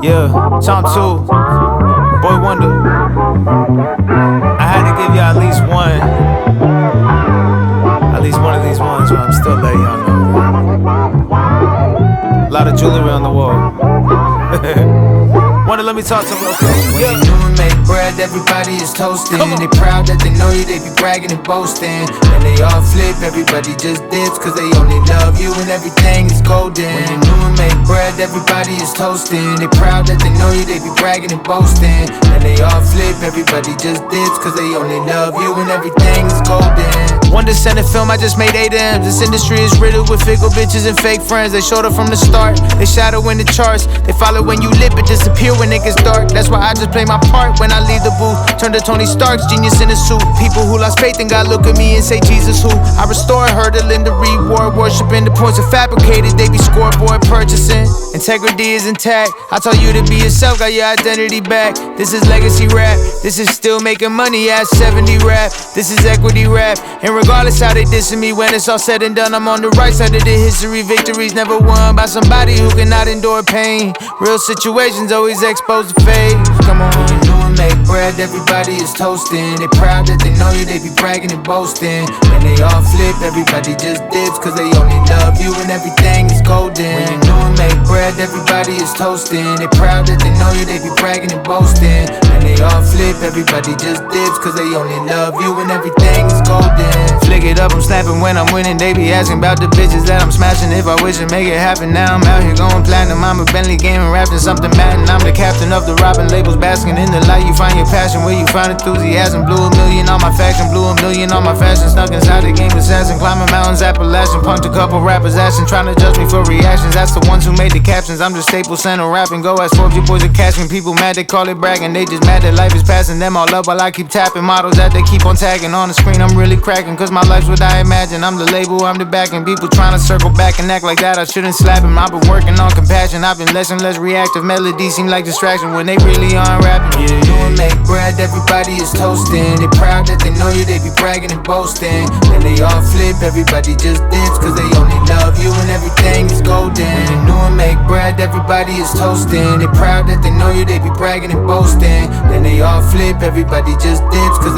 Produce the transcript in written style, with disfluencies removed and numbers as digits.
Yeah, Tom 2, Boy Wonder. I had to give y'all at least one of these ones, but I'm still letting y'all know. A lot of jewelry on the wall. Wonder, let me talk to them real quick. When you do and make bread, everybody is toasting. They proud that they know you, they be bragging and boasting. Then they all flip, everybody just dips, cause they only love you and everything is golden. When you do and make bread, everybody is toasting. They proud that they know you, they be bragging and boasting. Then they all flip, everybody just dips, cause they only love you and everything is golden. Wonder sent a film, I just made 8 M's. This industry is riddled with fickle bitches and fake friends. They showed up from the start, they shadow in the charts. They follow when you lip, it disappear when it gets dark. That's why I just play my part when I leave the booth. Turn to Tony Stark's genius in a suit. People who lost faith in God look at me and say, Jesus who? I restore her to Linda Reward, worshiping the points are fabricated. They be scoreboard purchasing. Integrity is intact. I taught you to be yourself, got your identity back. This is legacy rap. This is still making money at 70 rap. This is equity rap. And regardless how they dissing me, when it's all said and done, I'm on the right side of the history. Victories never won by somebody who cannot endure pain. Real situations always exposed to fade. Come on. When you do and make bread, everybody is toasting. They proud that they know you, they be bragging and boasting. When they all flip, everybody just dips, cause they only love you and everything is golden. When you do and make bread, everybody is toasting. They proud that they know you, they be bragging and boasting. When they all flip, everybody just dips, cause they only love you and everything is golden. Flick it up, I'm snapping when I'm winning. They be asking about the bitches that I'm smashing. If I wish to make it happen, now I'm out here going platinum. I'm a Bentley gaming, rapping something Madden. I'm the captain of the robbing labels, basking in the light. You find your passion where you find enthusiasm. Blew $1 million on my faction, blew $1 million on my fashion. Snuck inside the game assassin, climbing mountains, Appalachian. Punked a couple rappers' assin', trying to judge me for reactions. That's the ones who made the captions. I'm just Staples Center rapping. Go ask Forbes, you boys are cashing. People mad, they call it bragging. They just mad that life is passing them all up while I keep tapping. Models that they keep on tagging on the screen. I'm really cracking, cause my life's what I imagine. I'm the label, I'm the backing. People trying to circle back and act like that. I shouldn't slap him. I've been working on compassion. I've been less and less reactive. Melodies seem like distraction when they really aren't rapping. Yeah, you and make bread, everybody is toasting. They proud that they know you, they be bragging and boasting. Then they all flip, everybody just dips, cause they only love you and everything is golden. When you do and make bread, everybody is toasting. They proud that they know you, they be bragging and boasting. Then they all flip, everybody just dips, cause